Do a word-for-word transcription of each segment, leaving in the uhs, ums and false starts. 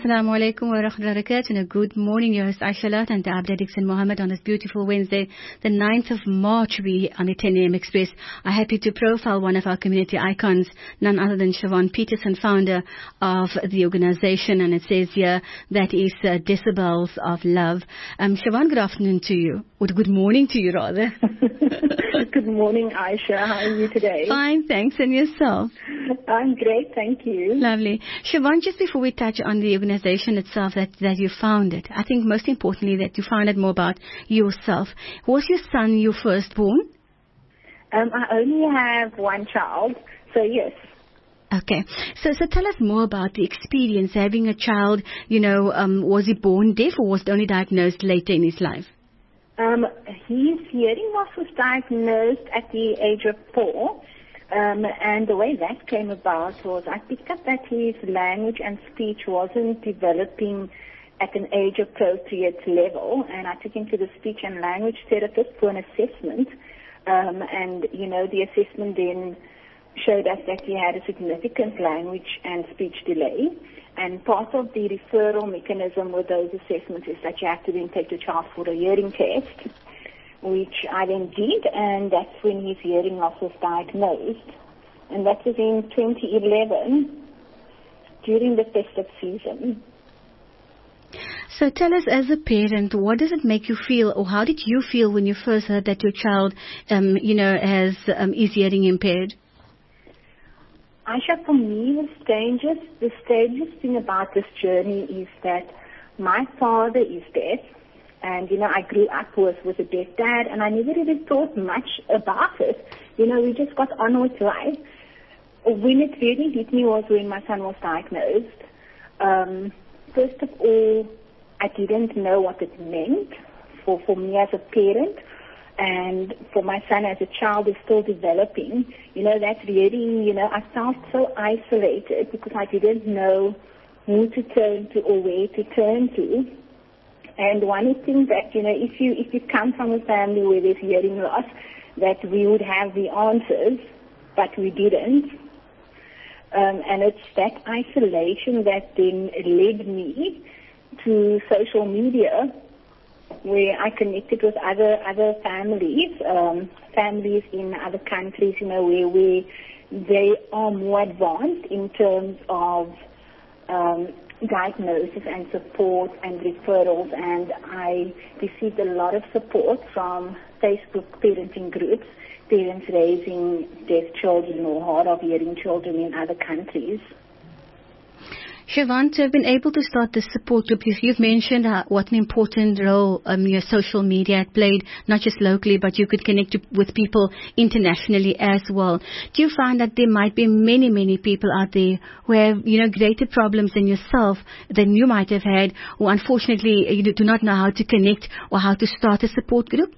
Assalamu alaikum wa rahmatullahi wa barakatuh, and a good morning. Your host Aisha Lat and Abda Dixon Mohammed on this beautiful Wednesday, the ninth of March. We on the ten a m Express are happy to profile one of our community icons, none other than Siobhan Peterson, founder of the organization, and it says here that is uh, Decibels of Love. Um, Siobhan, good afternoon to you, or good morning to you rather. Good morning, Aisha. How are you today? Fine, thanks, and yourself? I'm great, thank you. Lovely. Siobhan, just before we touch on the organization itself that, that you founded, I think most importantly that you found out more about yourself. Was your son your firstborn? Um, I only have one child, so yes. Okay. So, so tell us more about the experience having a child. You know, um, was he born deaf or was it only diagnosed later in his life? Um, his hearing loss was diagnosed at the age of four. Um, and the way that came about was I picked up that his language and speech wasn't developing at an age-appropriate level, and I took him to the speech and language therapist for an assessment. Um, and, you know, the assessment then showed us that he had a significant language and speech delay. And part of the referral mechanism with those assessments is that you have to then take the child for a hearing test, which I then did, and that's when his hearing loss was diagnosed. And that was in twenty eleven, during the festive season. So tell us, as a parent, what does it make you feel, or how did you feel when you first heard that your child, um, you know, has um, is hearing impaired? Aisha, for me, the strangest, the strangest thing about this journey is that my father is deaf. And, you know, I grew up with, with a deaf dad, and I never really thought much about it. You know, we just got on with life. When it really hit me was when my son was diagnosed. Um, first of all, I didn't know what it meant for, for me as a parent, and for my son as a child who's still developing. You know, that's really, you know, I felt so isolated because I didn't know who to turn to or where to turn to. And one would think that, you know, if you if you come from a family where there's hearing loss, that we would have the answers, but we didn't. Um, and it's that isolation that then led me to social media, where I connected with other other families, um, families in other countries, you know, where we they are more advanced in terms of um, diagnosis and support and referrals, and I received a lot of support from Facebook parenting groups, parents raising deaf children or hard of hearing children in other countries. Siobhan, to have been able to start this support group, you've mentioned uh, what an important role um, your social media had played, not just locally, but you could connect to, with people internationally as well. Do you find that there might be many, many people out there who have, you know, greater problems than yourself, than you might have had, or unfortunately you do not know how to connect or how to start a support group?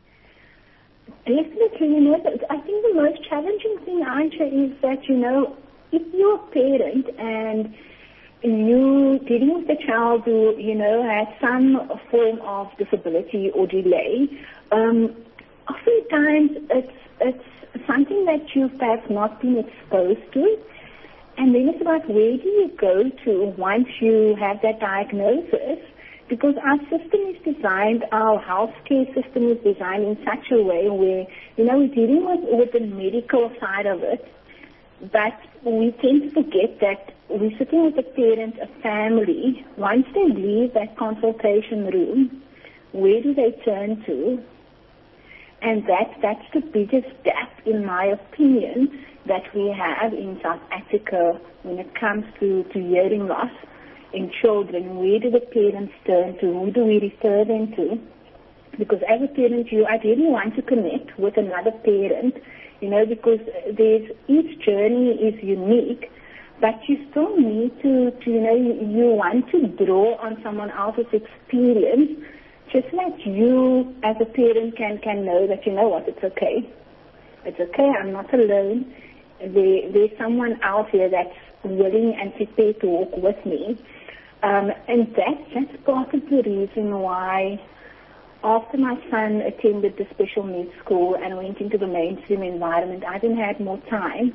Definitely, you know, I think the most challenging thing, Aisha, is that, you know, if you're a parent and you dealing with a child who, you know, has some form of disability or delay, um, oftentimes it's it's something that you've perhaps not been exposed to. And then it's about where do you go to once you have that diagnosis? Because our system is designed, our healthcare system is designed in such a way where, you know, we're dealing with, with the medical side of it, but we tend to forget that we're sitting with a parent, a family. Once they leave that consultation room, where do they turn to? And that, that's the biggest gap, in my opinion, that we have in South Africa when it comes to, to hearing loss in children. Where do the parents turn to? Who do we refer them to? Because as a parent, you ideally want to connect with another parent, you know, because there's, each journey is unique. But you still need to, to, you know, you, you want to draw on someone else's experience, just like you as a parent can, can know that, you know what, it's okay. It's okay, I'm not alone. There, there's someone out here that's willing and prepared to walk with me. Um, and that, that's part of the reason why after my son attended the special needs school and went into the mainstream environment, I then had more time.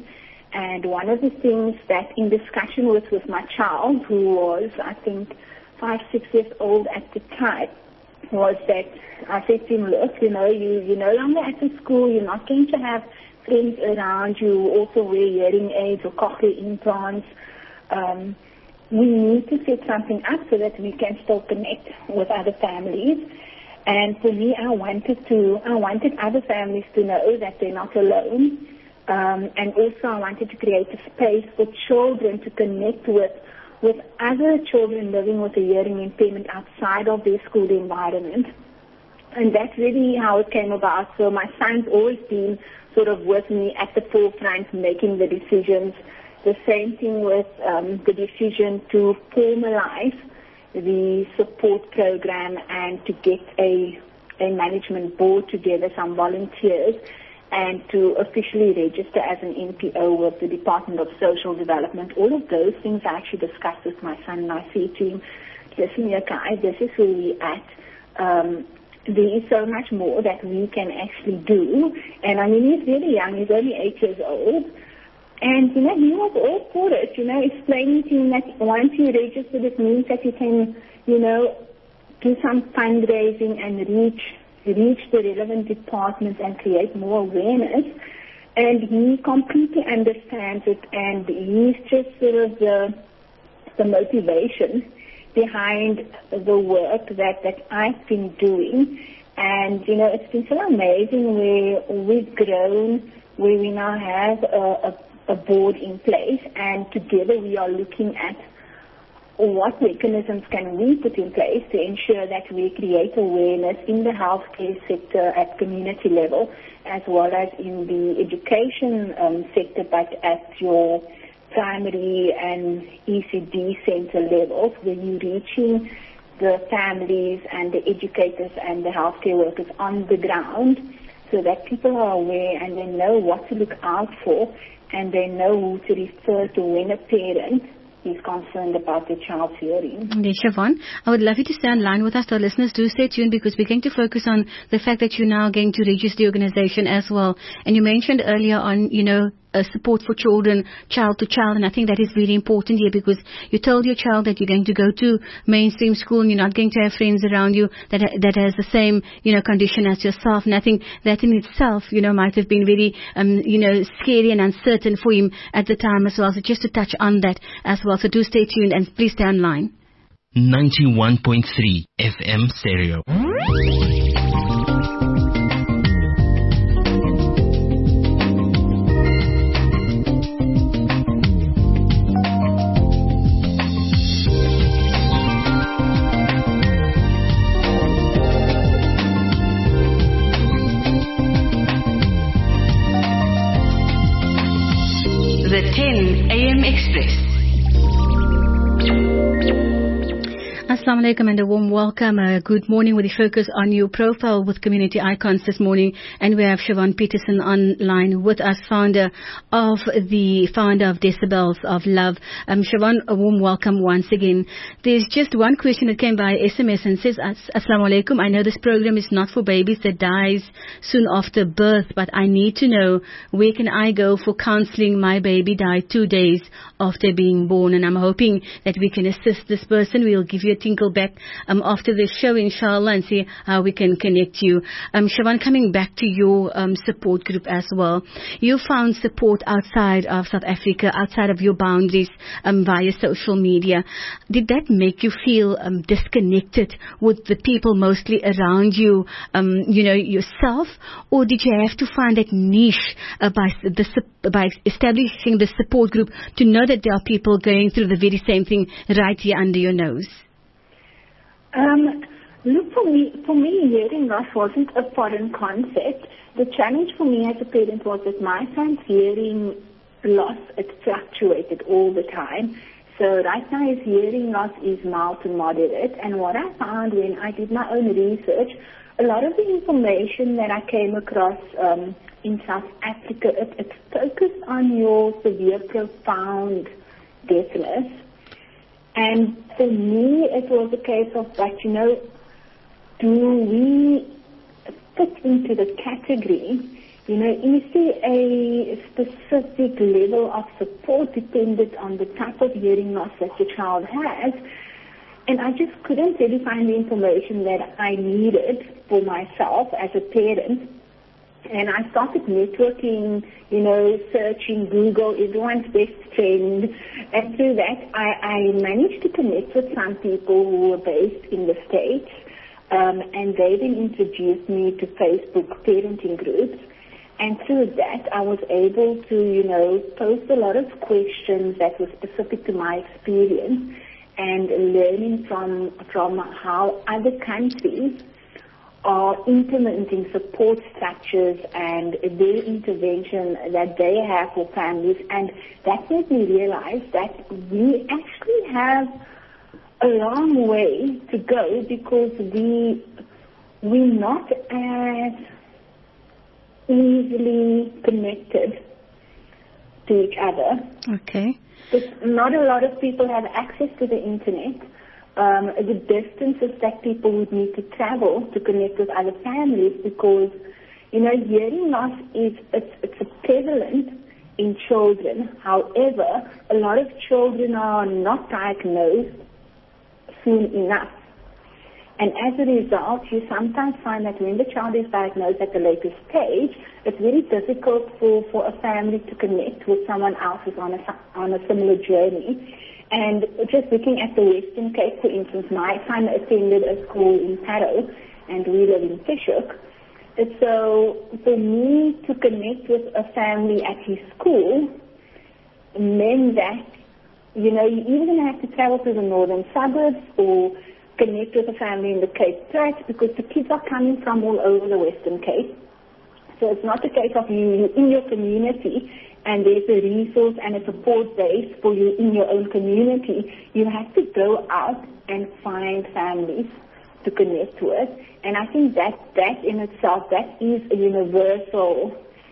And one of the things that in discussion with, with my child, who was, I think, five, six years old at the time, was that I said to him, look, you know, you, you're no longer at the school, you're not going to have friends around you, also wear hearing aids or cochlear implants. Um, we need to set something up so that we can still connect with other families. And for me, I wanted to, I wanted other families to know that they're not alone. Um, and also I wanted to create a space for children to connect with, with other children living with a hearing impairment outside of their school environment. And that's really how it came about. So my son's always been sort of with me at the forefront, making the decisions. The same thing with um, the decision to formalize the support program and to get a, a management board together, some volunteers, and to officially register as an N P O with the Department of Social Development. All of those things I actually discussed with my son, and I said to him, listen here, Kai, this is where we're at. Um, there is so much more that we can actually do. And I mean, he's really young, he's only eight years old. And, you know, he was all for it, you know, explaining to him that once you register, it means that you can, you know, do some fundraising and reach reach the relevant departments and create more awareness. And he completely understands it, and he's just sort of the, the motivation behind the work that, that I've been doing. And, you know, it's been so amazing where we've grown, where we now have a, a, a board in place, and together we are looking at what mechanisms can we put in place to ensure that we create awareness in the healthcare sector at community level, as well as in the education um, sector, but at your primary and E C D center levels, where you're reaching the families and the educators and the healthcare workers on the ground, so that people are aware and they know what to look out for, and they know who to refer to when a parent is concerned about the child's hearing. Yes, Siobhan, I would love you to stay on line with us. Our listeners, do stay tuned, because we're going to focus on the fact that you're now going to register the organization as well. And you mentioned earlier on, you know, uh, support for children, child to child, and I think that is really important here, because you told your child that you're going to go to mainstream school and you're not going to have friends around you that that has the same, you know, condition as yourself. And I think that in itself, you know, might have been very, um, you know, scary and uncertain for him at the time as well. So just to touch on that as well. So do stay tuned and please stay online. ninety-one point three F M stereo. The ten A M Express. Assalamu alaikum and a warm welcome. Uh, good morning. With the focus on your profile with Community Icons this morning, and we have Siobhan Peterson online with us, founder of the founder of Decibels of Love. Um, Siobhan, a warm welcome once again. There's just one question that came by S M S and says, Assalamu alaikum. I know this program is not for babies that dies soon after birth, but I need to know where can I go for counseling. My baby died two days after being born, and I'm hoping that we can assist this person. We'll give you a tinkle back um, after the show, inshallah, and see how we can connect you. Um, Siobhan, coming back to your um, support group as well, you found support outside of South Africa, outside of your boundaries, um, via social media. Did that make you feel um, disconnected with the people mostly around you, um, you know, yourself, or did you have to find that niche uh, by the by establishing the support group to know that there are people going through the very same thing right here under your nose? Um, look, for me, for me, hearing loss wasn't a foreign concept. The challenge for me as a parent was that my son's hearing loss, it fluctuated all the time. So right now his hearing loss is mild to moderate. And what I found when I did my own research, a lot of the information that I came across um, in South Africa, it, it focused on your severe, profound deafness. And for me, it was a case of that, you know, do we fit into the category You know, is there a specific level of support dependent on the type of hearing loss that the child has? And I just couldn't really find the information that I needed for myself as a parent. And I started networking, you know, searching Google, everyone's best friend. And through that, I, I managed to connect with some people who were based in the States. Um, and they then introduced me to Facebook parenting groups. And through that, I was able to, you know, post a lot of questions that were specific to my experience and learning from, from how other countries are implementing support structures and their intervention that they have for families. And that made me realize that we actually have a long way to go because we, we're not as easily connected to each other. Okay. Because not a lot of people have access to the internet. Um, the distances that people would need to travel to connect with other families, because, you know, hearing loss is it's, it's prevalent in children. However, a lot of children are not diagnosed soon enough. And as a result, you sometimes find that when the child is diagnosed at the later stage, it's very difficult for, for a family to connect with someone else who's on a, on a similar journey. And just looking at the Western Cape, for instance, my son attended a school in Parow, and we live in Fishhook. And so for me to connect with a family at his school meant that, you know, you either going to have to travel to the northern suburbs or connect with a family in the Cape Flats, because the kids are coming from all over the Western Cape. So it's not a case of you in your community and there's a resource and a support base for you in your own community. You have to go out and find families to connect with. And I think that that in itself, that is a universal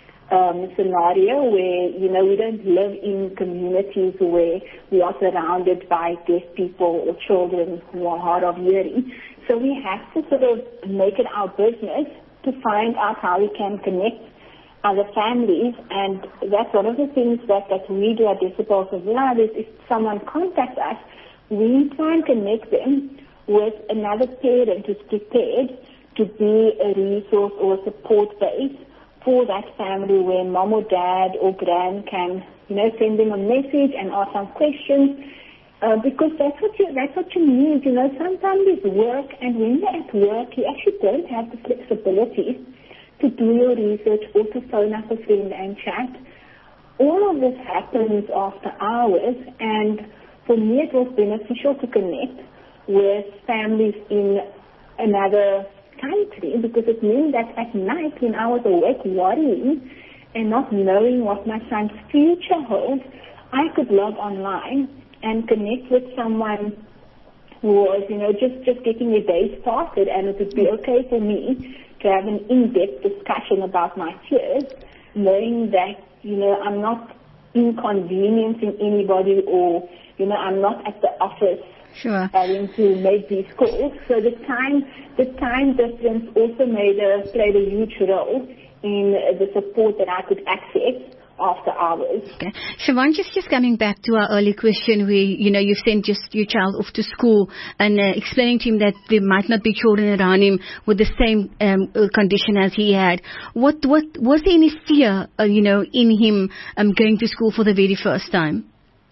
Um, scenario where, you know, we don't live in communities where we are surrounded by deaf people or children who are hard of hearing. So we have to sort of make it our business to find out how we can connect other families. And that's one of the things that, that we do at Decibels of Love is if someone contacts us, we try and connect them with another parent who's prepared to be a resource or a support base for that family, where mom or dad or gran can, you know, send them a message and ask some questions, uh, because that's what you that's what you need. You know, some families work, and when you're at work, you actually don't have the flexibility to do your research or to phone up a friend and chat. All of this happens after hours, and for me, it was beneficial to connect with families in another country, because it meant that at night when I was awake worrying and not knowing what my son's future holds, I could log online and connect with someone who was, you know, just, just getting their day started, and it would be okay for me to have an in-depth discussion about my fears, knowing that, you know, I'm not inconveniencing anybody, or, you know, I'm not at the office Sure. having to make these calls. So the time, the time difference also made a, played a huge role in the support that I could access after hours. Okay. Siobhan, just, just coming back to our early question where, you know, you've sent just your child off to school and uh, explaining to him that there might not be children around him with the same um, uh, condition as he had. What, what, was there any fear, uh, you know, in him um, going to school for the very first time?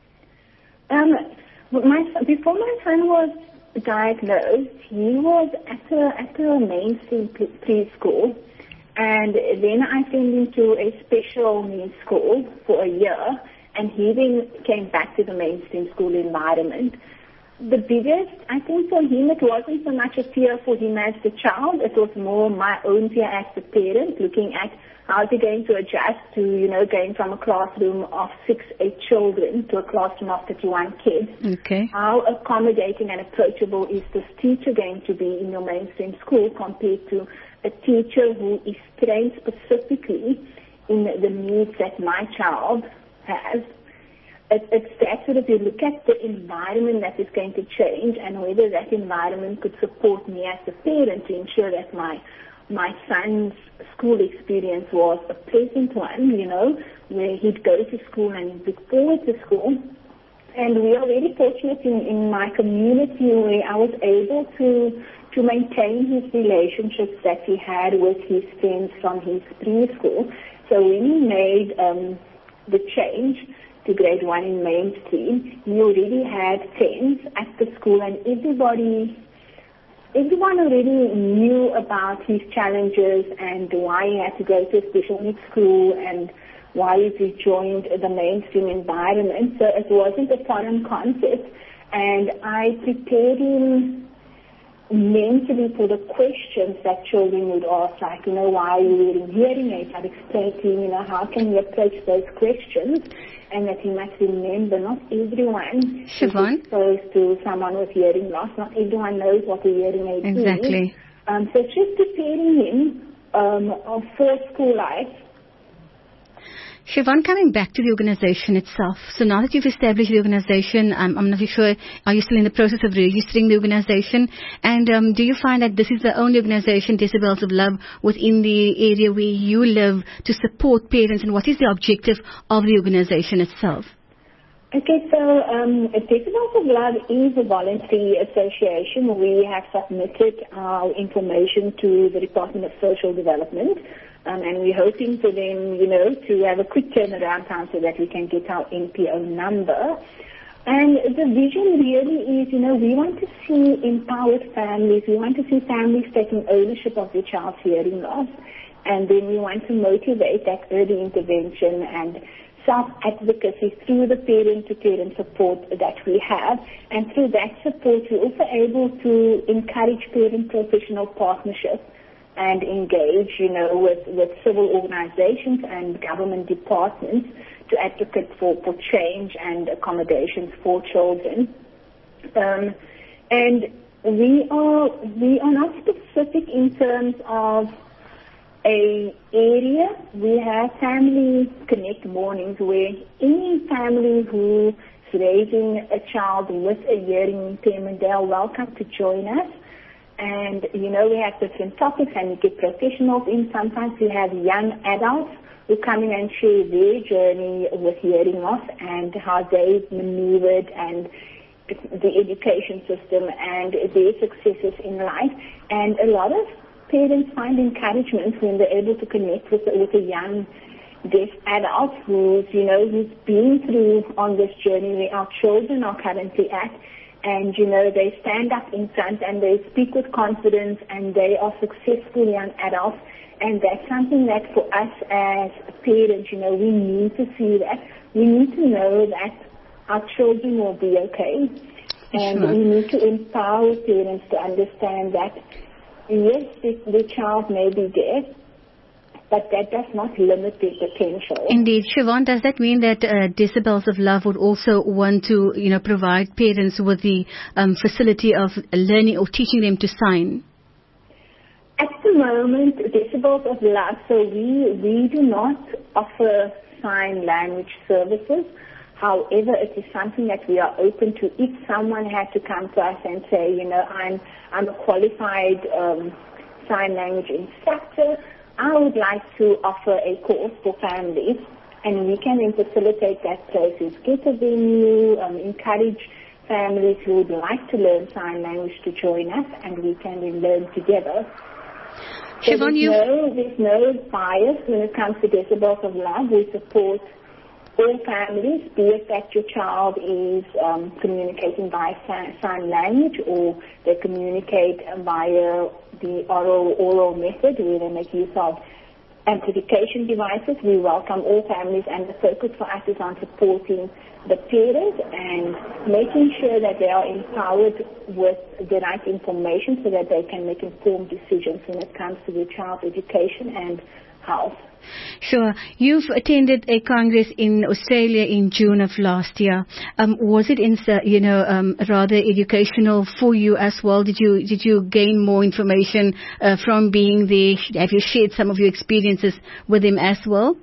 Um, My, before my son was diagnosed, he was at a, at a mainstream preschool, and then I sent him to a special needs school for a year, and he then came back to the mainstream school environment. The biggest, I think for him, it wasn't so much a fear for him as the child, it was more my own fear as the parent, looking at how is he going to adjust to, you know, going from a classroom of six, eight children to a classroom of thirty-one kids. Okay. How accommodating and approachable is this teacher going to be in your mainstream school compared to a teacher who is trained specifically in the needs that my child has? It, it's that sort of, you look at the environment that is going to change and whether that environment could support me as a parent to ensure that my my son's school experience was a pleasant one, you know, where he'd go to school and he'd look forward to school. And we are very fortunate in, in my community where I was able to to maintain his relationships that he had with his friends from his preschool. So when he made um, the change to grade one in mainstream, he already had friends at the school, and everybody, everyone already knew about his challenges and why he had to go to a special needs school and why he joined the mainstream environment. So it wasn't a foreign concept, and I prepared him mentally for the questions that children would ask, like, you know, why are you wearing hearing aids? I'd explain to him, you know, how can you approach those questions, and that he must remember not everyone Siobhan? is exposed to someone with hearing loss. Not everyone knows what a hearing aid Exactly. is. Um, so just preparing him um, for school life. Siobhan, coming back to the organization itself. So now that you've established the organization, I'm, I'm not sure, are you still in the process of registering the organization? And um, do you find that this is the only organization, Decibels of Love, within the area where you live to support parents? And what is the objective of the organization itself? Okay, so um, Decibels of Love is a voluntary association. We have submitted our information to the Department of Social Development. Um, and we're hoping for them, you know, to have a quick turnaround time so that we can get our N P O number. And the vision really is, you know, we want to see empowered families. We want to see families taking ownership of their child's hearing loss. And then we want to motivate that early intervention and self-advocacy through the parent-to-parent support that we have. And through that support, we're also able to encourage parent-professional partnerships and engage, you know, with, with civil organizations and government departments to advocate for, for change and accommodations for children. Um, and we are we are not specific in terms of a area. We have family connect mornings where any family who is raising a child with a hearing impairment, they are welcome to join us. And, you know, we have different topics and we get professionals in. Sometimes we have young adults who come in and share their journey with hearing loss and how they've maneuvered and the education system and their successes in life. And a lot of parents find encouragement when they're able to connect with, with a young deaf adult who's, you know, who's been through on this journey where our children are currently at. And, you know, they stand up in front and they speak with confidence and they are successful young adults. And that's something that for us as parents, you know, we need to see that. We need to know that our children will be okay. And sure. We need to empower parents to understand that, yes, the, the child may be deaf, but that does not limit their potential. Indeed. Siobhan, does that mean that uh, Decibels of Love would also want to, you know, provide parents with the um, facility of learning or teaching them to sign? At the moment, Decibels of Love, so we, we do not offer sign language services. However, it is something that we are open to. If someone had to come to us and say, you know, I'm, I'm a qualified um, sign language instructor, I would like to offer a course for families, and we can then facilitate that process, get a venue, um, encourage families who would like to learn sign language to join us, and we can then learn together. So Siobhan, there's, you... no, there's no bias when it comes to Decibels of Love. We support all families, be it that your child is um, communicating by sign language or they communicate via the oral oral method where they make use of amplification devices. We welcome all families, and the focus for us is on supporting the parents and making sure that they are empowered with the right information so that they can make informed decisions when it comes to their child's education and health. Sure. You've attended a congress in Australia in June of last year. Um, was it, in, you know, um, rather educational for you as well? Did you did you gain more information uh, from being there? Have you shared some of your experiences with them as well?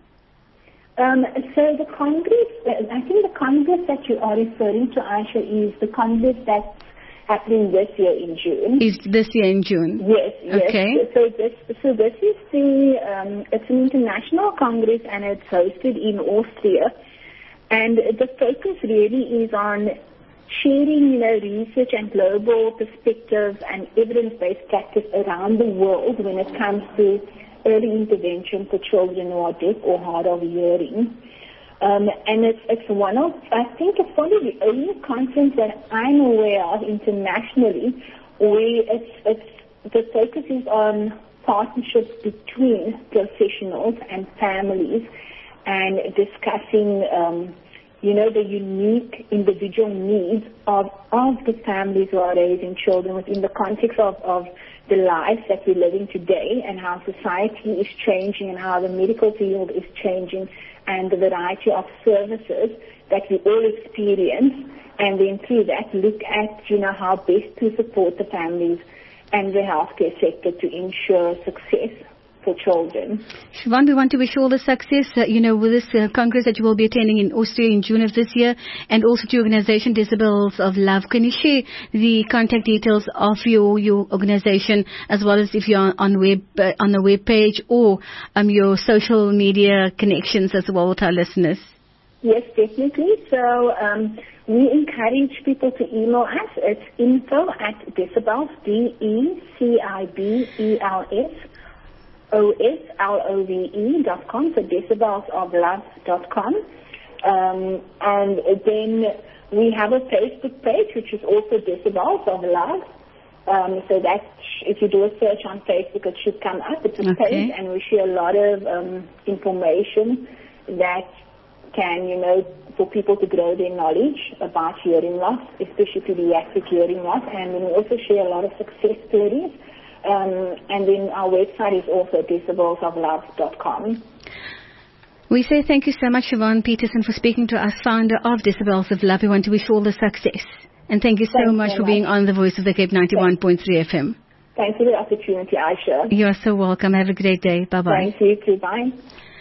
Um, so the congress, I think the congress that you are referring to, Aisha, is the congress that's happening this year in June. Is this year in June? Yes, yes. Okay. So this, so this is the, um, it's an international congress and it's hosted in Austria. And the focus really is on sharing, you know, research and global perspectives and evidence-based practice around the world when it comes to early intervention for children who are deaf or hard of hearing. Um, and it's, it's one of, I think it's probably the only conference that I'm aware of internationally where it's, it's, the focus is on partnerships between professionals and families and discussing, um, you know, the unique individual needs of, of the families who are raising children within the context of, of the lives that we're living today and how society is changing and how the medical field is changing and the variety of services that we all experience, and then through that look at, you know, how best to support the families and the healthcare sector to ensure success for children. Siobhan, we want to wish you all the success, uh, you know, with this uh, Congress that you will be attending in Austria in June of this year, and also to your organization, Decibels of Love. Can you share the contact details of your, your organization, as well as if you're on web uh, on the web page or um, your social media connections as well with our listeners? Yes, definitely. So um, we encourage people to email us. It's info at Decibels, D E C I B E L S, O S L O V E dot com, so decibels of love dot com. Um, and then we have a Facebook page, which is also Decibels of Love. Um, so that, if you do a search on Facebook, it should come up. It's a Okay. page, and we share a lot of um, information that can, you know, for people to grow their knowledge about hearing loss, especially pediatric hearing loss. And then we also share a lot of success stories. Um, and then our website is also decibels of love dot com. We say thank you so much, Siobhan Peterson, for speaking to us, founder of Decibels of Love. We want to wish you all the success. And thank you so Thanks much so for much. being on the Voice of the Cape ninety-one point three F M. Thanks for the opportunity, Aisha. You are so welcome. Have a great day. Bye-bye. Thank you too. Bye.